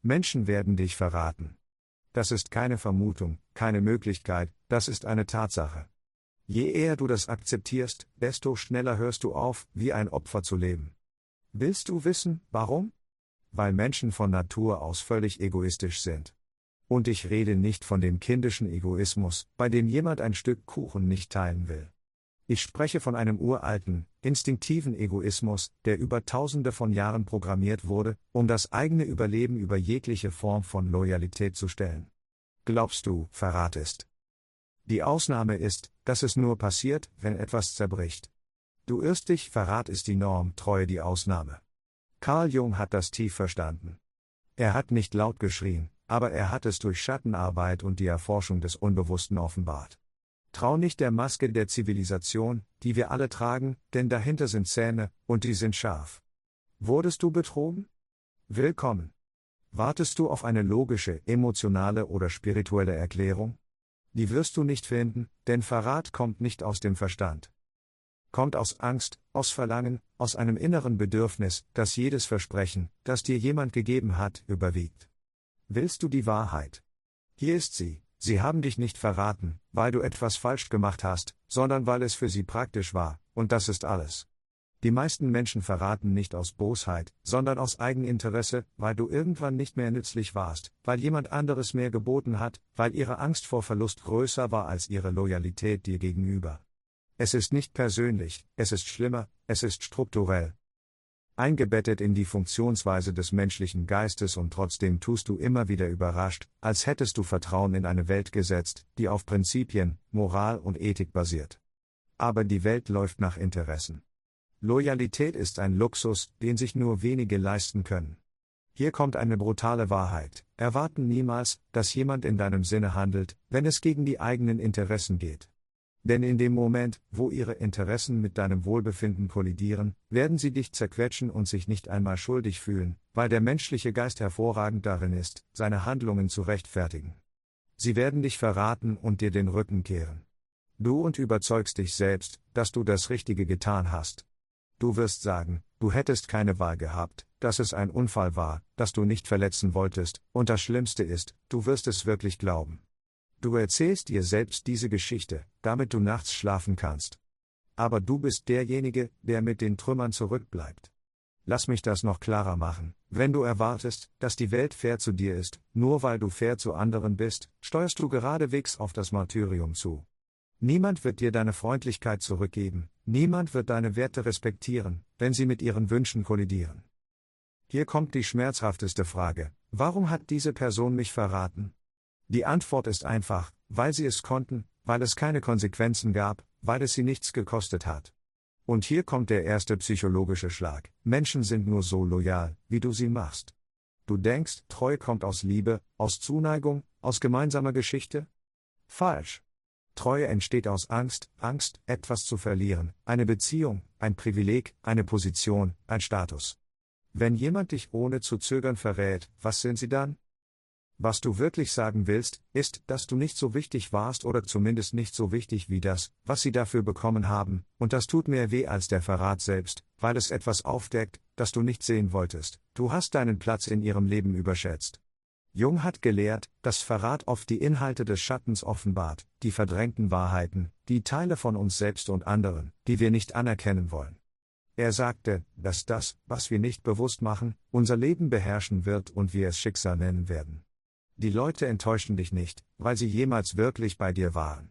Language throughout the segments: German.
Menschen werden dich verraten. Das ist keine Vermutung, keine Möglichkeit, das ist eine Tatsache. Je eher du das akzeptierst, desto schneller hörst du auf, wie ein Opfer zu leben. Willst du wissen, warum? Weil Menschen von Natur aus völlig egoistisch sind. Und ich rede nicht von dem kindischen Egoismus, bei dem jemand ein Stück Kuchen nicht teilen will. Ich spreche von einem uralten, instinktiven Egoismus, der über Tausende von Jahren programmiert wurde, um das eigene Überleben über jegliche Form von Loyalität zu stellen. Glaubst du, Verrat ist? Die Ausnahme ist, dass es nur passiert, wenn etwas zerbricht. Du irrst dich, Verrat ist die Norm, Treue die Ausnahme. Carl Jung hat das tief verstanden. Er hat nicht laut geschrien, aber er hat es durch Schattenarbeit und die Erforschung des Unbewussten offenbart. Trau nicht der Maske der Zivilisation, die wir alle tragen, denn dahinter sind Zähne, und die sind scharf. Wurdest du betrogen? Willkommen. Wartest du auf eine logische, emotionale oder spirituelle Erklärung? Die wirst du nicht finden, denn Verrat kommt nicht aus dem Verstand. Kommt aus Angst, aus Verlangen, aus einem inneren Bedürfnis, das jedes Versprechen, das dir jemand gegeben hat, überwiegt. Willst du die Wahrheit? Hier ist sie. Sie haben dich nicht verraten, weil du etwas falsch gemacht hast, sondern weil es für sie praktisch war, und das ist alles. Die meisten Menschen verraten nicht aus Bosheit, sondern aus Eigeninteresse, weil du irgendwann nicht mehr nützlich warst, weil jemand anderes mehr geboten hat, weil ihre Angst vor Verlust größer war als ihre Loyalität dir gegenüber. Es ist nicht persönlich, es ist schlimmer, es ist strukturell. Eingebettet in die Funktionsweise des menschlichen Geistes und trotzdem tust du immer wieder überrascht, als hättest du Vertrauen in eine Welt gesetzt, die auf Prinzipien, Moral und Ethik basiert. Aber die Welt läuft nach Interessen. Loyalität ist ein Luxus, den sich nur wenige leisten können. Hier kommt eine brutale Wahrheit: Erwarten niemals, dass jemand in deinem Sinne handelt, wenn es gegen die eigenen Interessen geht. Denn in dem Moment, wo ihre Interessen mit deinem Wohlbefinden kollidieren, werden sie dich zerquetschen und sich nicht einmal schuldig fühlen, weil der menschliche Geist hervorragend darin ist, seine Handlungen zu rechtfertigen. Sie werden dich verraten und dir den Rücken kehren. Du überzeugst dich selbst, dass du das Richtige getan hast. Du wirst sagen, du hättest keine Wahl gehabt, dass es ein Unfall war, dass du nicht verletzen wolltest, und das Schlimmste ist, du wirst es wirklich glauben. Du erzählst dir selbst diese Geschichte, damit du nachts schlafen kannst. Aber du bist derjenige, der mit den Trümmern zurückbleibt. Lass mich das noch klarer machen: Wenn du erwartest, dass die Welt fair zu dir ist, nur weil du fair zu anderen bist, steuerst du geradewegs auf das Martyrium zu. Niemand wird dir deine Freundlichkeit zurückgeben, niemand wird deine Werte respektieren, wenn sie mit ihren Wünschen kollidieren. Hier kommt die schmerzhafteste Frage: Warum hat diese Person mich verraten? Die Antwort ist einfach: weil sie es konnten, weil es keine Konsequenzen gab, weil es sie nichts gekostet hat. Und hier kommt der erste psychologische Schlag: Menschen sind nur so loyal, wie du sie machst. Du denkst, Treue kommt aus Liebe, aus Zuneigung, aus gemeinsamer Geschichte? Falsch. Treue entsteht aus Angst, etwas zu verlieren, eine Beziehung, ein Privileg, eine Position, ein Status. Wenn jemand dich ohne zu zögern verrät, was sind sie dann? Was du wirklich sagen willst, ist, dass du nicht so wichtig warst oder zumindest nicht so wichtig wie das, was sie dafür bekommen haben, und das tut mehr weh als der Verrat selbst, weil es etwas aufdeckt, das du nicht sehen wolltest. Du hast deinen Platz in ihrem Leben überschätzt. Jung hat gelehrt, dass Verrat oft die Inhalte des Schattens offenbart, die verdrängten Wahrheiten, die Teile von uns selbst und anderen, die wir nicht anerkennen wollen. Er sagte, dass das, was wir nicht bewusst machen, unser Leben beherrschen wird und wir es Schicksal nennen werden. Die Leute enttäuschten dich nicht, weil sie jemals wirklich bei dir waren.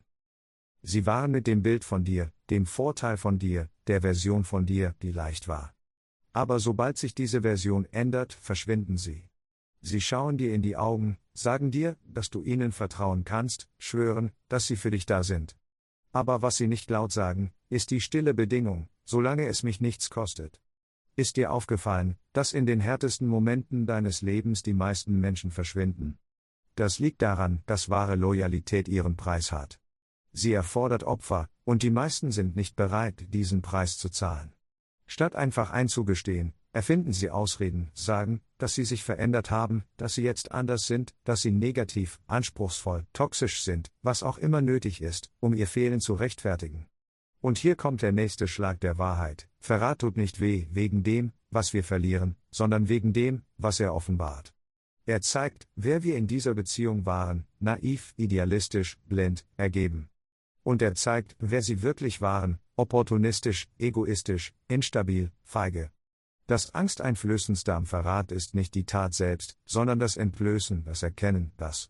Sie waren mit dem Bild von dir, dem Vorteil von dir, der Version von dir, die leicht war. Aber sobald sich diese Version ändert, verschwinden sie. Sie schauen dir in die Augen, sagen dir, dass du ihnen vertrauen kannst, schwören, dass sie für dich da sind. Aber was sie nicht laut sagen, ist die stille Bedingung: solange es mich nichts kostet. Ist dir aufgefallen, dass in den härtesten Momenten deines Lebens die meisten Menschen verschwinden? Das liegt daran, dass wahre Loyalität ihren Preis hat. Sie erfordert Opfer, und die meisten sind nicht bereit, diesen Preis zu zahlen. Statt einfach einzugestehen, erfinden sie Ausreden, sagen, dass sie sich verändert haben, dass sie jetzt anders sind, dass sie negativ, anspruchsvoll, toxisch sind, was auch immer nötig ist, um ihr Fehlen zu rechtfertigen. Und hier kommt der nächste Schlag der Wahrheit: Verrat tut nicht weh wegen dem, was wir verlieren, sondern wegen dem, was er offenbart. Er zeigt, wer wir in dieser Beziehung waren, naiv, idealistisch, blind, ergeben. Und er zeigt, wer sie wirklich waren, opportunistisch, egoistisch, instabil, feige. Das Angsteinflößendste am Verrat ist nicht die Tat selbst, sondern das Entblößen, das Erkennen, dass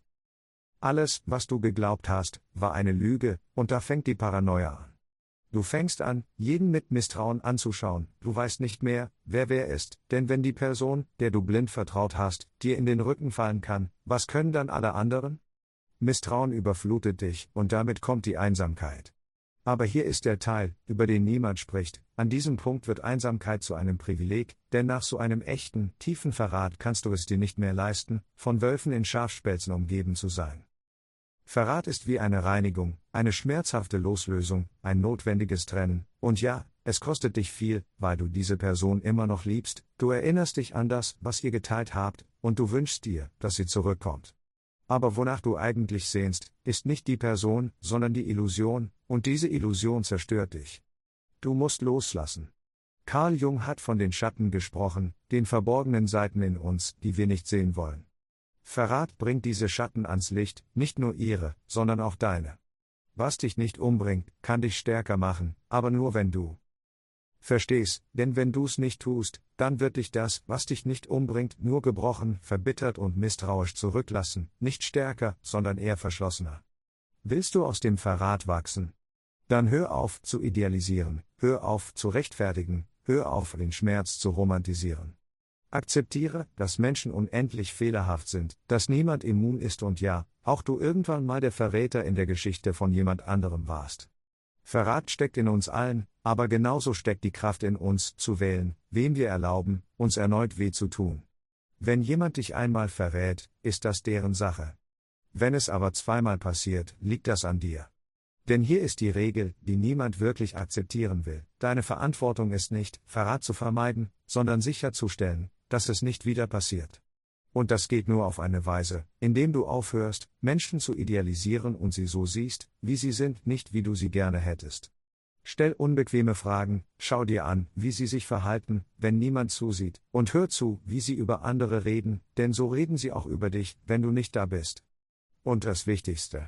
alles, was du geglaubt hast, war eine Lüge, und da fängt die Paranoia an. Du fängst an, jeden mit Misstrauen anzuschauen, du weißt nicht mehr, wer ist, denn wenn die Person, der du blind vertraut hast, dir in den Rücken fallen kann, was können dann alle anderen? Misstrauen überflutet dich, und damit kommt die Einsamkeit. Aber hier ist der Teil, über den niemand spricht, an diesem Punkt wird Einsamkeit zu einem Privileg, denn nach so einem echten, tiefen Verrat kannst du es dir nicht mehr leisten, von Wölfen in Schafspelzen umgeben zu sein. Verrat ist wie eine Reinigung, eine schmerzhafte Loslösung, ein notwendiges Trennen, und ja, es kostet dich viel, weil du diese Person immer noch liebst, du erinnerst dich an das, was ihr geteilt habt, und du wünschst dir, dass sie zurückkommt. Aber wonach du eigentlich sehnst, ist nicht die Person, sondern die Illusion, und diese Illusion zerstört dich. Du musst loslassen. Carl Jung hat von den Schatten gesprochen, den verborgenen Seiten in uns, die wir nicht sehen wollen. Verrat bringt diese Schatten ans Licht, nicht nur ihre, sondern auch deine. Was dich nicht umbringt, kann dich stärker machen, aber nur wenn du verstehst, denn wenn du's nicht tust, dann wird dich das, was dich nicht umbringt, nur gebrochen, verbittert und misstrauisch zurücklassen, nicht stärker, sondern eher verschlossener. Willst du aus dem Verrat wachsen? Dann hör auf zu idealisieren, hör auf zu rechtfertigen, hör auf den Schmerz zu romantisieren. Akzeptiere, dass Menschen unendlich fehlerhaft sind, dass niemand immun ist und ja, auch du irgendwann mal der Verräter in der Geschichte von jemand anderem warst. Verrat steckt in uns allen, aber genauso steckt die Kraft in uns, zu wählen, wem wir erlauben, uns erneut weh zu tun. Wenn jemand dich einmal verrät, ist das deren Sache. Wenn es aber zweimal passiert, liegt das an dir. Denn hier ist die Regel, die niemand wirklich akzeptieren will. Deine Verantwortung ist nicht, Verrat zu vermeiden, sondern sicherzustellen, dass es nicht wieder passiert. Und das geht nur auf eine Weise, indem du aufhörst, Menschen zu idealisieren und sie so siehst, wie sie sind, nicht wie du sie gerne hättest. Stell unbequeme Fragen, schau dir an, wie sie sich verhalten, wenn niemand zusieht, und hör zu, wie sie über andere reden, denn so reden sie auch über dich, wenn du nicht da bist. Und das Wichtigste: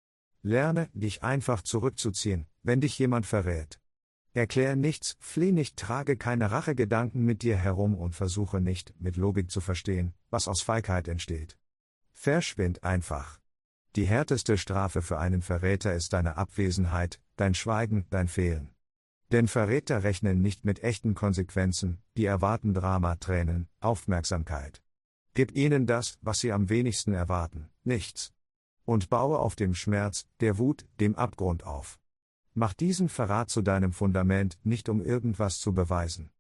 Lerne, dich einfach zurückzuziehen, wenn dich jemand verrät. Erklär nichts, fleh nicht, trage keine Rachegedanken mit dir herum und versuche nicht, mit Logik zu verstehen, was aus Feigheit entsteht. Verschwind einfach. Die härteste Strafe für einen Verräter ist deine Abwesenheit, dein Schweigen, dein Fehlen. Denn Verräter rechnen nicht mit echten Konsequenzen, die erwarten Drama, Tränen, Aufmerksamkeit. Gib ihnen das, was sie am wenigsten erwarten, nichts. Und baue auf dem Schmerz, der Wut, dem Abgrund auf. Mach diesen Verrat zu deinem Fundament, nicht um irgendwas zu beweisen.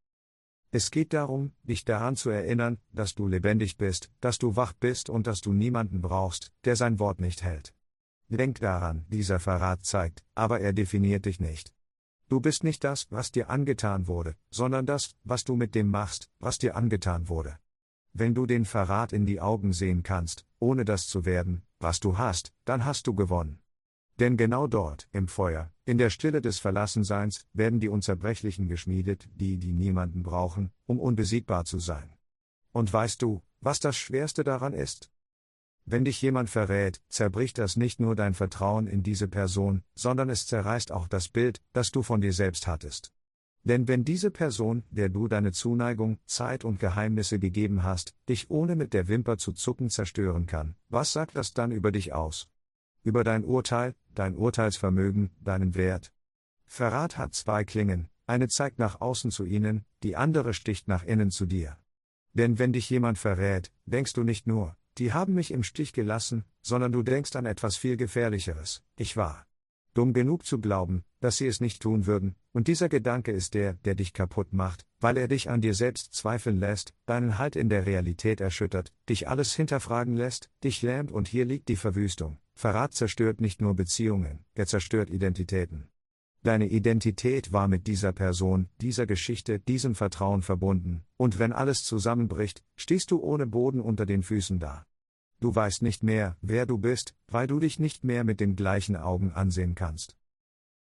Es geht darum, dich daran zu erinnern, dass du lebendig bist, dass du wach bist und dass du niemanden brauchst, der sein Wort nicht hält. Denk daran, dieser Verrat zeigt, aber er definiert dich nicht. Du bist nicht das, was dir angetan wurde, sondern das, was du mit dem machst, was dir angetan wurde. Wenn du den Verrat in die Augen sehen kannst, ohne das zu werden, was du hast, dann hast du gewonnen. Denn genau dort, im Feuer, in der Stille des Verlassenseins, werden die Unzerbrechlichen geschmiedet, die niemanden brauchen, um unbesiegbar zu sein. Und weißt du, was das Schwerste daran ist? Wenn dich jemand verrät, zerbricht das nicht nur dein Vertrauen in diese Person, sondern es zerreißt auch das Bild, das du von dir selbst hattest. Denn wenn diese Person, der du deine Zuneigung, Zeit und Geheimnisse gegeben hast, dich ohne mit der Wimper zu zucken zerstören kann, was sagt das dann über dich aus? Über dein Urteil, dein Urteilsvermögen, deinen Wert? Verrat hat zwei Klingen, eine zeigt nach außen zu ihnen, die andere sticht nach innen zu dir. Denn wenn dich jemand verrät, denkst du nicht nur, die haben mich im Stich gelassen, sondern du denkst an etwas viel Gefährlicheres: Ich war dumm genug zu glauben, dass sie es nicht tun würden, und dieser Gedanke ist der dich kaputt macht, weil er dich an dir selbst zweifeln lässt, deinen Halt in der Realität erschüttert, dich alles hinterfragen lässt, dich lähmt, und hier liegt die Verwüstung. Verrat zerstört nicht nur Beziehungen, er zerstört Identitäten. Deine Identität war mit dieser Person, dieser Geschichte, diesem Vertrauen verbunden, und wenn alles zusammenbricht, stehst du ohne Boden unter den Füßen da. Du weißt nicht mehr, wer du bist, weil du dich nicht mehr mit den gleichen Augen ansehen kannst.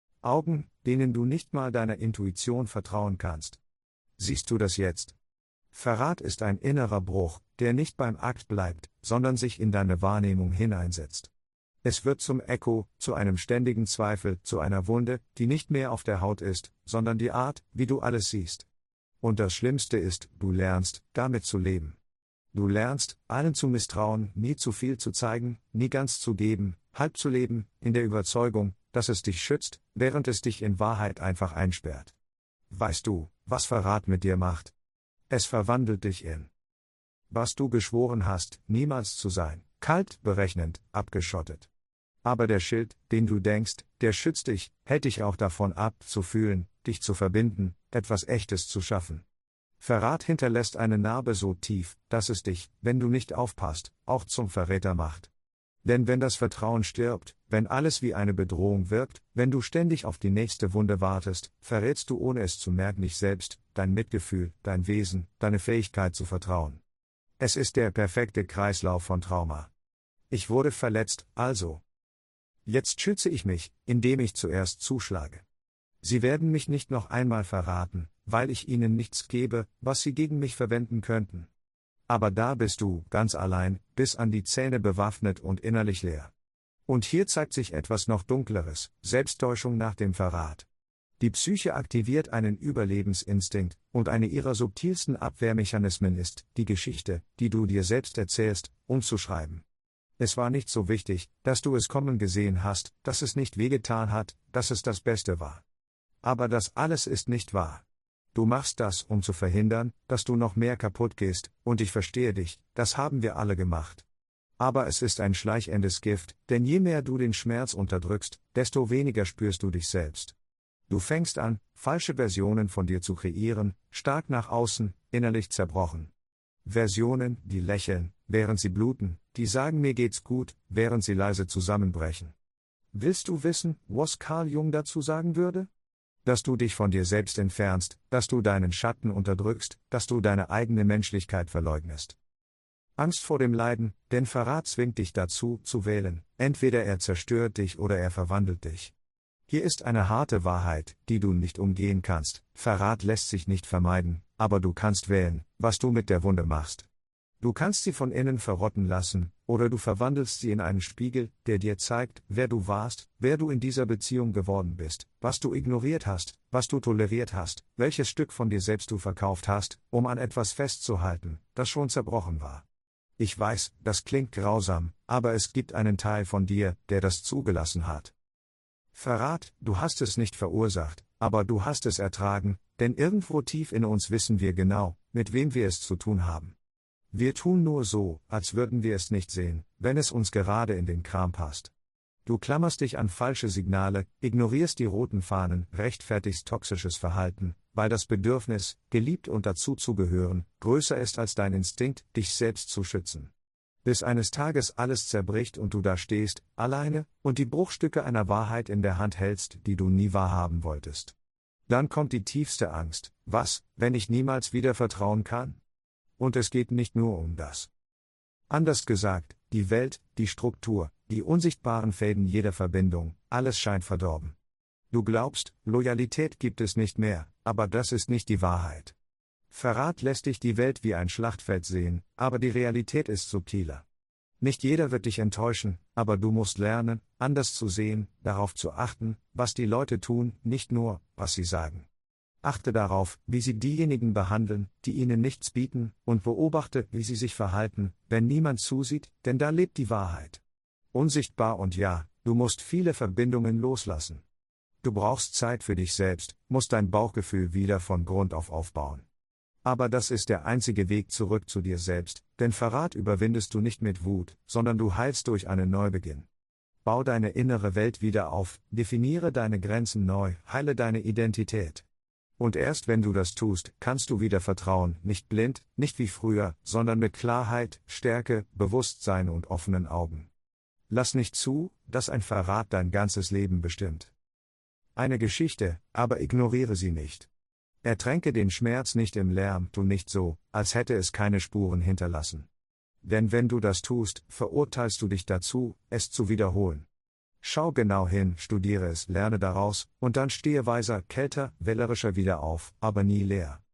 Augen, denen du nicht mal deiner Intuition vertrauen kannst. Siehst du das jetzt? Verrat ist ein innerer Bruch, der nicht beim Akt bleibt, sondern sich in deine Wahrnehmung hineinsetzt. Es wird zum Echo, zu einem ständigen Zweifel, zu einer Wunde, die nicht mehr auf der Haut ist, sondern die Art, wie du alles siehst. Und das Schlimmste ist, du lernst, damit zu leben. Du lernst, allen zu misstrauen, nie zu viel zu zeigen, nie ganz zu geben, halb zu leben, in der Überzeugung, dass es dich schützt, während es dich in Wahrheit einfach einsperrt. Weißt du, was Verrat mit dir macht? Es verwandelt dich in, was du geschworen hast, niemals zu sein, kalt, berechnend, abgeschottet. Aber der Schild, den du denkst, der schützt dich, hält dich auch davon ab, zu fühlen, dich zu verbinden, etwas Echtes zu schaffen. Verrat hinterlässt eine Narbe so tief, dass es dich, wenn du nicht aufpasst, auch zum Verräter macht. Denn wenn das Vertrauen stirbt, wenn alles wie eine Bedrohung wirkt, wenn du ständig auf die nächste Wunde wartest, verrätst du ohne es zu merken dich selbst, dein Mitgefühl, dein Wesen, deine Fähigkeit zu vertrauen. Es ist der perfekte Kreislauf von Trauma. Ich wurde verletzt, also. Jetzt schütze ich mich, indem ich zuerst zuschlage. Sie werden mich nicht noch einmal verraten, weil ich ihnen nichts gebe, was sie gegen mich verwenden könnten. Aber da bist du, ganz allein, bis an die Zähne bewaffnet und innerlich leer. Und hier zeigt sich etwas noch Dunkleres, Selbsttäuschung nach dem Verrat. Die Psyche aktiviert einen Überlebensinstinkt, und eine ihrer subtilsten Abwehrmechanismen ist, die Geschichte, die du dir selbst erzählst, umzuschreiben. Es war nicht so wichtig, dass du es kommen gesehen hast, dass es nicht wehgetan hat, dass es das Beste war. Aber das alles ist nicht wahr. Du machst das, um zu verhindern, dass du noch mehr kaputt gehst, und ich verstehe dich, das haben wir alle gemacht. Aber es ist ein schleichendes Gift, denn je mehr du den Schmerz unterdrückst, desto weniger spürst du dich selbst. Du fängst an, falsche Versionen von dir zu kreieren, stark nach außen, innerlich zerbrochen. Versionen, die lächeln, während sie bluten, die sagen mir geht's gut, während sie leise zusammenbrechen. Willst du wissen, was Carl Jung dazu sagen würde? Dass du dich von dir selbst entfernst, dass du deinen Schatten unterdrückst, dass du deine eigene Menschlichkeit verleugnest. Angst vor dem Leiden, denn Verrat zwingt dich dazu, zu wählen, entweder er zerstört dich oder er verwandelt dich. Hier ist eine harte Wahrheit, die du nicht umgehen kannst, Verrat lässt sich nicht vermeiden, aber du kannst wählen, was du mit der Wunde machst. Du kannst sie von innen verrotten lassen, oder du verwandelst sie in einen Spiegel, der dir zeigt, wer du warst, wer du in dieser Beziehung geworden bist, was du ignoriert hast, was du toleriert hast, welches Stück von dir selbst du verkauft hast, um an etwas festzuhalten, das schon zerbrochen war. Ich weiß, das klingt grausam, aber es gibt einen Teil von dir, der das zugelassen hat. Verrat, du hast es nicht verursacht, aber du hast es ertragen, denn irgendwo tief in uns wissen wir genau, mit wem wir es zu tun haben. Wir tun nur so, als würden wir es nicht sehen, wenn es uns gerade in den Kram passt. Du klammerst dich an falsche Signale, ignorierst die roten Fahnen, rechtfertigst toxisches Verhalten, weil das Bedürfnis, geliebt und dazuzugehören, größer ist als dein Instinkt, dich selbst zu schützen. Bis eines Tages alles zerbricht und du da stehst, alleine, und die Bruchstücke einer Wahrheit in der Hand hältst, die du nie wahrhaben wolltest. Dann kommt die tiefste Angst, was, wenn ich niemals wieder vertrauen kann? Und es geht nicht nur um das. Anders gesagt, die Welt, die Struktur, die unsichtbaren Fäden jeder Verbindung, alles scheint verdorben. Du glaubst, Loyalität gibt es nicht mehr, aber das ist nicht die Wahrheit. Verrat lässt dich die Welt wie ein Schlachtfeld sehen, aber die Realität ist subtiler. Nicht jeder wird dich enttäuschen, aber du musst lernen, anders zu sehen, darauf zu achten, was die Leute tun, nicht nur, was sie sagen. Achte darauf, wie sie diejenigen behandeln, die ihnen nichts bieten, und beobachte, wie sie sich verhalten, wenn niemand zusieht, denn da lebt die Wahrheit. Unsichtbar und ja, du musst viele Verbindungen loslassen. Du brauchst Zeit für dich selbst, musst dein Bauchgefühl wieder von Grund auf aufbauen. Aber das ist der einzige Weg zurück zu dir selbst, denn Verrat überwindest du nicht mit Wut, sondern du heilst durch einen Neubeginn. Bau deine innere Welt wieder auf, definiere deine Grenzen neu, heile deine Identität. Und erst wenn du das tust, kannst du wieder vertrauen, nicht blind, nicht wie früher, sondern mit Klarheit, Stärke, Bewusstsein und offenen Augen. Lass nicht zu, dass ein Verrat dein ganzes Leben bestimmt. Eine Geschichte, aber ignoriere sie nicht. Ertränke den Schmerz nicht im Lärm, tu nicht so, als hätte es keine Spuren hinterlassen. Denn wenn du das tust, verurteilst du dich dazu, es zu wiederholen. Schau genau hin, studiere es, lerne daraus, und dann stehe weiser, kälter, wählerischer wieder auf, aber nie leer.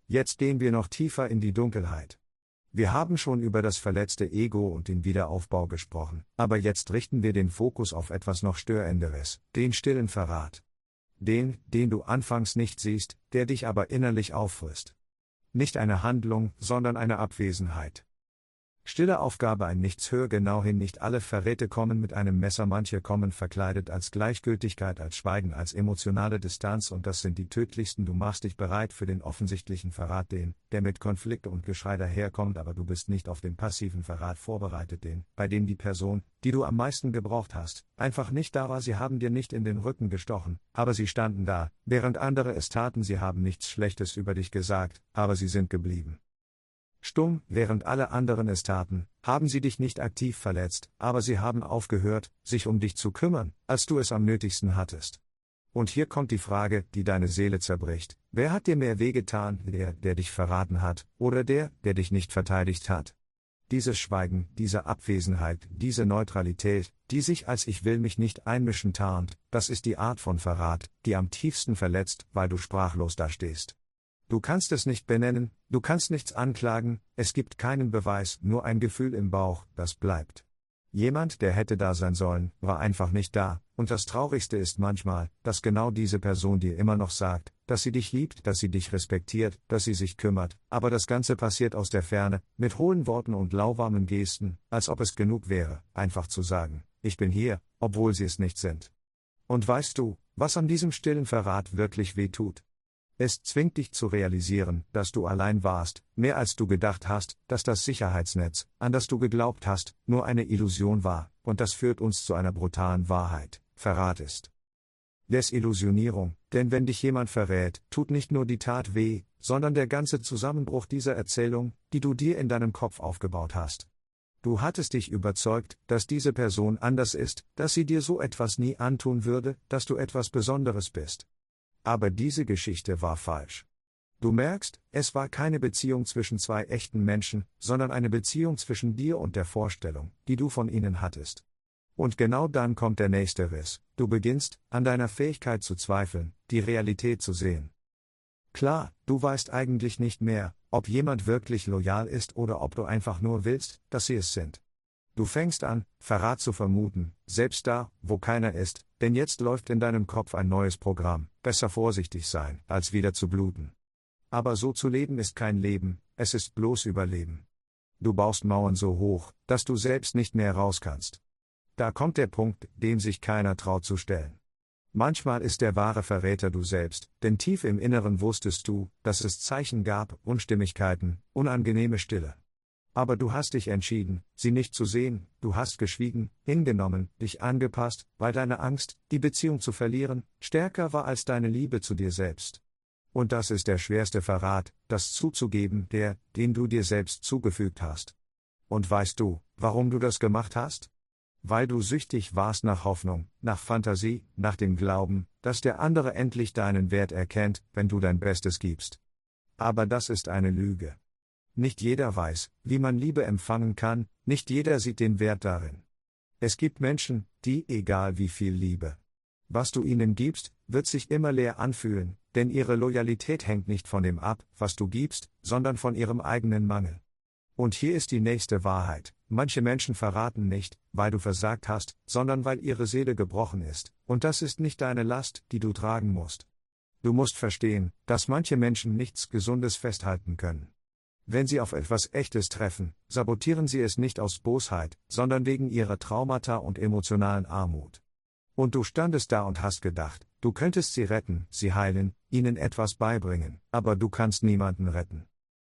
Jetzt gehen wir noch tiefer in die Dunkelheit. Wir haben schon über das verletzte Ego und den Wiederaufbau gesprochen, aber jetzt richten wir den Fokus auf etwas noch Störenderes, den stillen Verrat. Den du anfangs nicht siehst, der dich aber innerlich auffrisst. Nicht eine Handlung, sondern eine Abwesenheit. Stille Aufgabe: ein Nichts. Hör genau hin, nicht alle Verräte kommen mit einem Messer, manche kommen verkleidet als Gleichgültigkeit, als Schweigen, als emotionale Distanz, und das sind die tödlichsten. Du machst dich bereit für den offensichtlichen Verrat, der mit Konflikte und Geschrei daherkommt, aber du bist nicht auf den passiven Verrat vorbereitet, bei dem die Person, die du am meisten gebraucht hast, einfach nicht da war. Sie haben dir nicht in den Rücken gestochen, aber sie standen da, während andere es taten. Sie haben nichts Schlechtes über dich gesagt, aber sie sind geblieben. Stumm, während alle anderen es taten, haben sie dich nicht aktiv verletzt, aber sie haben aufgehört, sich um dich zu kümmern, als du es am nötigsten hattest. Und hier kommt die Frage, die deine Seele zerbricht: Wer hat dir mehr wehgetan, der dich verraten hat, oder der dich nicht verteidigt hat? Dieses Schweigen, diese Abwesenheit, diese Neutralität, die sich als Ich will mich nicht einmischen tarnt, das ist die Art von Verrat, die am tiefsten verletzt, weil du sprachlos dastehst. Du kannst es nicht benennen, du kannst nichts anklagen, es gibt keinen Beweis, nur ein Gefühl im Bauch, das bleibt. Jemand, der hätte da sein sollen, war einfach nicht da, und das Traurigste ist manchmal, dass genau diese Person dir immer noch sagt, dass sie dich liebt, dass sie dich respektiert, dass sie sich kümmert, aber das Ganze passiert aus der Ferne, mit hohlen Worten und lauwarmen Gesten, als ob es genug wäre, einfach zu sagen: Ich bin hier, obwohl sie es nicht sind. Und weißt du, was an diesem stillen Verrat wirklich weh tut? Es zwingt dich zu realisieren, dass du allein warst, mehr als du gedacht hast, dass das Sicherheitsnetz, an das du geglaubt hast, nur eine Illusion war, und das führt uns zu einer brutalen Wahrheit: Verrat ist Desillusionierung, denn wenn dich jemand verrät, tut nicht nur die Tat weh, sondern der ganze Zusammenbruch dieser Erzählung, die du dir in deinem Kopf aufgebaut hast. Du hattest dich überzeugt, dass diese Person anders ist, dass sie dir so etwas nie antun würde, dass du etwas Besonderes bist. Aber diese Geschichte war falsch. Du merkst, es war keine Beziehung zwischen zwei echten Menschen, sondern eine Beziehung zwischen dir und der Vorstellung, die du von ihnen hattest. Und genau dann kommt der nächste Riss: Du beginnst, an deiner Fähigkeit zu zweifeln, die Realität zu sehen. Klar, du weißt eigentlich nicht mehr, ob jemand wirklich loyal ist oder ob du einfach nur willst, dass sie es sind. Du fängst an, Verrat zu vermuten, selbst da, wo keiner ist, denn jetzt läuft in deinem Kopf ein neues Programm: Besser vorsichtig sein, als wieder zu bluten. Aber so zu leben ist kein Leben, es ist bloß Überleben. Du baust Mauern so hoch, dass du selbst nicht mehr raus kannst. Da kommt der Punkt, dem sich keiner traut zu stellen. Manchmal ist der wahre Verräter du selbst, denn tief im Inneren wusstest du, dass es Zeichen gab, Unstimmigkeiten, unangenehme Stille. Aber du hast dich entschieden, sie nicht zu sehen, du hast geschwiegen, hingenommen, dich angepasst, weil deine Angst, die Beziehung zu verlieren, stärker war als deine Liebe zu dir selbst. Und das ist der schwerste Verrat, das zuzugeben, den du dir selbst zugefügt hast. Und weißt du, warum du das gemacht hast? Weil du süchtig warst nach Hoffnung, nach Fantasie, nach dem Glauben, dass der andere endlich deinen Wert erkennt, wenn du dein Bestes gibst. Aber das ist eine Lüge. Nicht jeder weiß, wie man Liebe empfangen kann, nicht jeder sieht den Wert darin. Es gibt Menschen, die, egal wie viel Liebe, was du ihnen gibst, wird sich immer leer anfühlen, denn ihre Loyalität hängt nicht von dem ab, was du gibst, sondern von ihrem eigenen Mangel. Und hier ist die nächste Wahrheit: Manche Menschen verraten nicht, weil du versagt hast, sondern weil ihre Seele gebrochen ist, und das ist nicht deine Last, die du tragen musst. Du musst verstehen, dass manche Menschen nichts Gesundes festhalten können. Wenn sie auf etwas Echtes treffen, sabotieren sie es nicht aus Bosheit, sondern wegen ihrer Traumata und emotionalen Armut. Und du standest da und hast gedacht, du könntest sie retten, sie heilen, ihnen etwas beibringen, aber du kannst niemanden retten.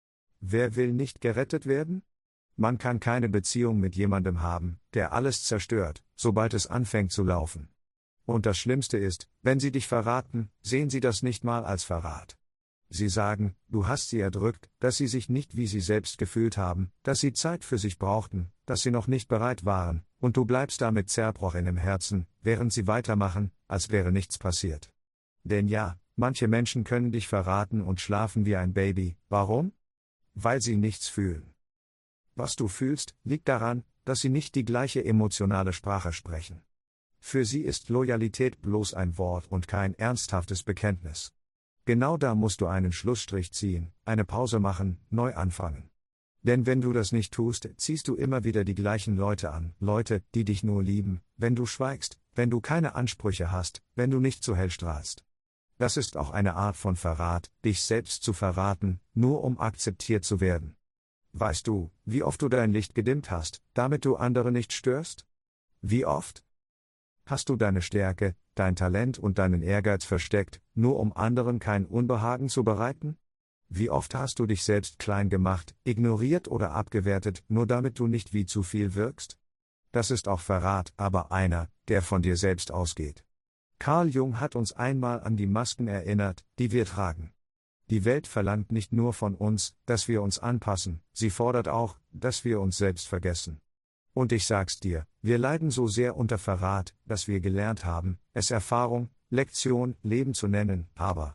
Wer will nicht gerettet werden? Man kann keine Beziehung mit jemandem haben, der alles zerstört, sobald es anfängt zu laufen. Und das Schlimmste ist, wenn sie dich verraten, sehen sie das nicht mal als Verrat. Sie sagen, du hast sie erdrückt, dass sie sich nicht wie sie selbst gefühlt haben, dass sie Zeit für sich brauchten, dass sie noch nicht bereit waren, und du bleibst da mit Zerbruch in dem Herzen, während sie weitermachen, als wäre nichts passiert. Denn ja, manche Menschen können dich verraten und schlafen wie ein Baby. Warum? Weil sie nichts fühlen. Was du fühlst, liegt daran, dass sie nicht die gleiche emotionale Sprache sprechen. Für sie ist Loyalität bloß ein Wort und kein ernsthaftes Bekenntnis. Genau da musst du einen Schlussstrich ziehen, eine Pause machen, neu anfangen. Denn wenn du das nicht tust, ziehst du immer wieder die gleichen Leute an, Leute, die dich nur lieben, wenn du schweigst, wenn du keine Ansprüche hast, wenn du nicht so hell strahlst. Das ist auch eine Art von Verrat, dich selbst zu verraten, nur um akzeptiert zu werden. Weißt du, wie oft du dein Licht gedimmt hast, damit du andere nicht störst? Wie oft? Hast du deine Stärke, dein Talent und deinen Ehrgeiz versteckt, nur um anderen kein Unbehagen zu bereiten? Wie oft hast du dich selbst klein gemacht, ignoriert oder abgewertet, nur damit du nicht wie zu viel wirkst? Das ist auch Verrat, aber einer, der von dir selbst ausgeht. Carl Jung hat uns einmal an die Masken erinnert, die wir tragen. Die Welt verlangt nicht nur von uns, dass wir uns anpassen, sie fordert auch, dass wir uns selbst vergessen. Und ich sag's dir, wir leiden so sehr unter Verrat, dass wir gelernt haben, es Erfahrung, Lektion, Leben zu nennen, aber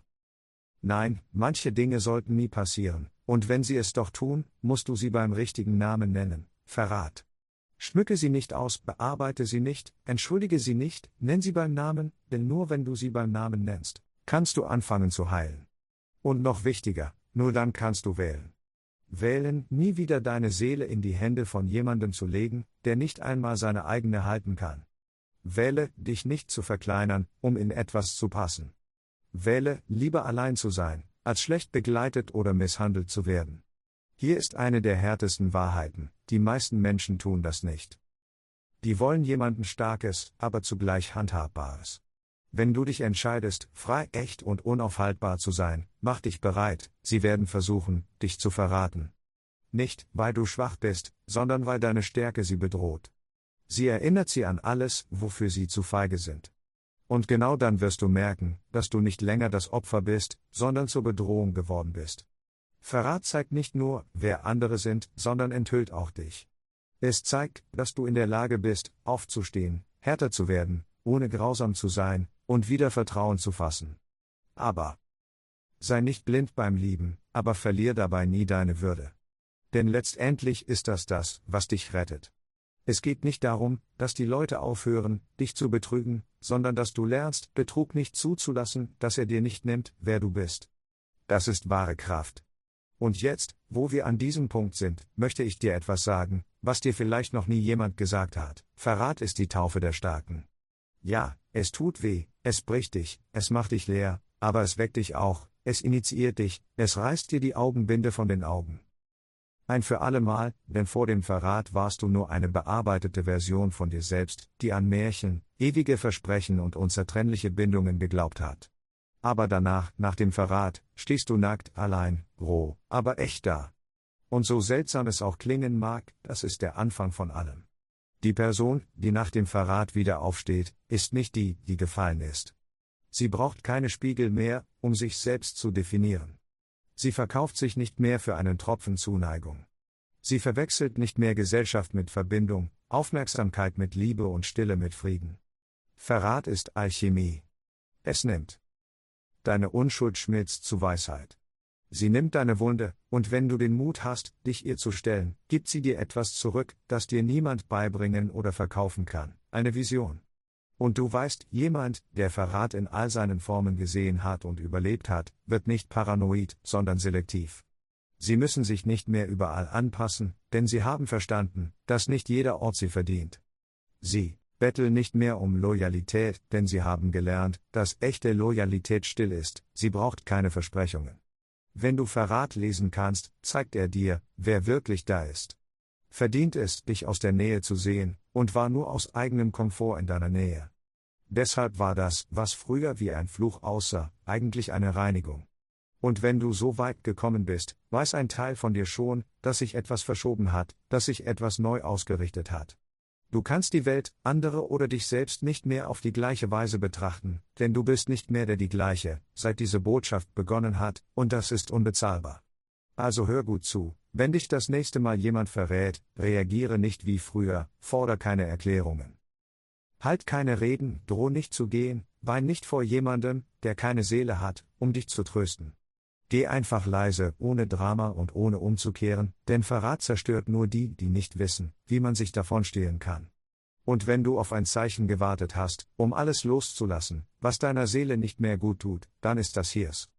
nein, manche Dinge sollten nie passieren, und wenn sie es doch tun, musst du sie beim richtigen Namen nennen, Verrat. Schmücke sie nicht aus, bearbeite sie nicht, entschuldige sie nicht, nenn sie beim Namen, denn nur wenn du sie beim Namen nennst, kannst du anfangen zu heilen. Und noch wichtiger, nur dann kannst du wählen. Wählen, nie wieder deine Seele in die Hände von jemandem zu legen, der nicht einmal seine eigene halten kann. Wähle, dich nicht zu verkleinern, um in etwas zu passen. Wähle, lieber allein zu sein, als schlecht begleitet oder misshandelt zu werden. Hier ist eine der härtesten Wahrheiten, die meisten Menschen tun das nicht. Die wollen jemanden Starkes, aber zugleich Handhabbares. Wenn du dich entscheidest, frei, echt und unaufhaltbar zu sein, mach dich bereit, sie werden versuchen, dich zu verraten. Nicht, weil du schwach bist, sondern weil deine Stärke sie bedroht. Sie erinnert sie an alles, wofür sie zu feige sind. Und genau dann wirst du merken, dass du nicht länger das Opfer bist, sondern zur Bedrohung geworden bist. Verrat zeigt nicht nur, wer andere sind, sondern enthüllt auch dich. Es zeigt, dass du in der Lage bist, aufzustehen, härter zu werden, ohne grausam zu sein, und wieder Vertrauen zu fassen. Aber sei nicht blind beim Lieben, aber verlier dabei nie deine Würde. Denn letztendlich ist das, was dich rettet. Es geht nicht darum, dass die Leute aufhören, dich zu betrügen, sondern dass du lernst, Betrug nicht zuzulassen, dass er dir nicht nimmt, wer du bist. Das ist wahre Kraft. Und jetzt, wo wir an diesem Punkt sind, möchte ich dir etwas sagen, was dir vielleicht noch nie jemand gesagt hat. Verrat ist die Taufe der Starken. Ja, es tut weh, es bricht dich, es macht dich leer, aber es weckt dich auch, es initiiert dich, es reißt dir die Augenbinde von den Augen. Ein für allemal, denn vor dem Verrat warst du nur eine bearbeitete Version von dir selbst, die an Märchen, ewige Versprechen und unzertrennliche Bindungen geglaubt hat. Aber danach, nach dem Verrat, stehst du nackt, allein, roh, aber echt da. Und so seltsam es auch klingen mag, das ist der Anfang von allem. Die Person, die nach dem Verrat wieder aufsteht, ist nicht die, die gefallen ist. Sie braucht keine Spiegel mehr, um sich selbst zu definieren. Sie verkauft sich nicht mehr für einen Tropfen Zuneigung. Sie verwechselt nicht mehr Gesellschaft mit Verbindung, Aufmerksamkeit mit Liebe und Stille mit Frieden. Verrat ist Alchemie. Es nimmt deine Unschuld schmilzt zu Weisheit. Sie nimmt deine Wunde, und wenn du den Mut hast, dich ihr zu stellen, gibt sie dir etwas zurück, das dir niemand beibringen oder verkaufen kann, eine Vision. Und du weißt, jemand, der Verrat in all seinen Formen gesehen hat und überlebt hat, wird nicht paranoid, sondern selektiv. Sie müssen sich nicht mehr überall anpassen, denn sie haben verstanden, dass nicht jeder Ort sie verdient. Sie betteln nicht mehr um Loyalität, denn sie haben gelernt, dass echte Loyalität still ist, sie braucht keine Versprechungen. Wenn du Verrat lesen kannst, zeigt er dir, wer wirklich da ist. Verdient es, dich aus der Nähe zu sehen, und war nur aus eigenem Komfort in deiner Nähe. Deshalb war das, was früher wie ein Fluch aussah, eigentlich eine Reinigung. Und wenn du so weit gekommen bist, weiß ein Teil von dir schon, dass sich etwas verschoben hat, dass sich etwas neu ausgerichtet hat. Du kannst die Welt, andere oder dich selbst nicht mehr auf die gleiche Weise betrachten, denn du bist nicht mehr der die gleiche, seit diese Botschaft begonnen hat, und das ist unbezahlbar. Also hör gut zu, wenn dich das nächste Mal jemand verrät, reagiere nicht wie früher, fordere keine Erklärungen. Halt keine Reden, droh nicht zu gehen, wein nicht vor jemandem, der keine Seele hat, um dich zu trösten. Geh einfach leise, ohne Drama und ohne umzukehren, denn Verrat zerstört nur die, die nicht wissen, wie man sich davonstehlen kann. Und wenn du auf ein Zeichen gewartet hast, um alles loszulassen, was deiner Seele nicht mehr gut tut, dann ist das hier's.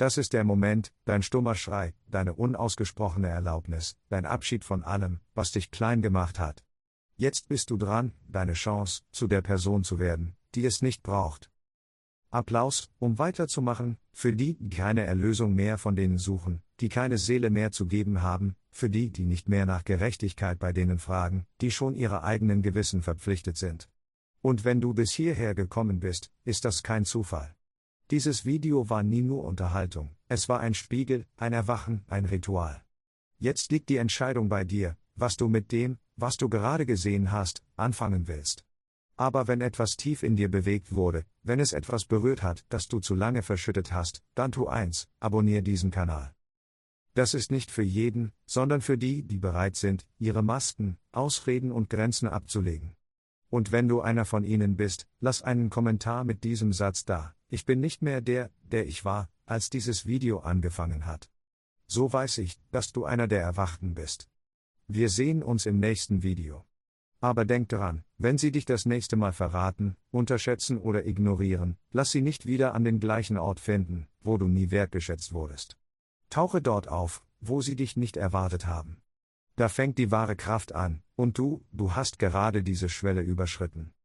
Das ist der Moment, dein stummer Schrei, deine unausgesprochene Erlaubnis, dein Abschied von allem, was dich klein gemacht hat. Jetzt bist du dran, deine Chance, zu der Person zu werden, die es nicht braucht. Applaus, um weiterzumachen, für die, die keine Erlösung mehr von denen suchen, die keine Seele mehr zu geben haben, für die, die nicht mehr nach Gerechtigkeit bei denen fragen, die schon ihre eigenen Gewissen verpflichtet sind. Und wenn du bis hierher gekommen bist, ist das kein Zufall. Dieses Video war nie nur Unterhaltung, es war ein Spiegel, ein Erwachen, ein Ritual. Jetzt liegt die Entscheidung bei dir, was du mit dem, was du gerade gesehen hast, anfangen willst. Aber wenn etwas tief in dir bewegt wurde, wenn es etwas berührt hat, das du zu lange verschüttet hast, dann tu eins, abonniere diesen Kanal. Das ist nicht für jeden, sondern für die, die bereit sind, ihre Masken, Ausreden und Grenzen abzulegen. Und wenn du einer von ihnen bist, lass einen Kommentar mit diesem Satz da: Ich bin nicht mehr der ich war, als dieses Video angefangen hat. So weiß ich, dass du einer der Erwachten bist. Wir sehen uns im nächsten Video. Aber denk dran, wenn sie dich das nächste Mal verraten, unterschätzen oder ignorieren, lass sie nicht wieder an den gleichen Ort finden, wo du nie wertgeschätzt wurdest. Tauche dort auf, wo sie dich nicht erwartet haben. Da fängt die wahre Kraft an, und du hast gerade diese Schwelle überschritten.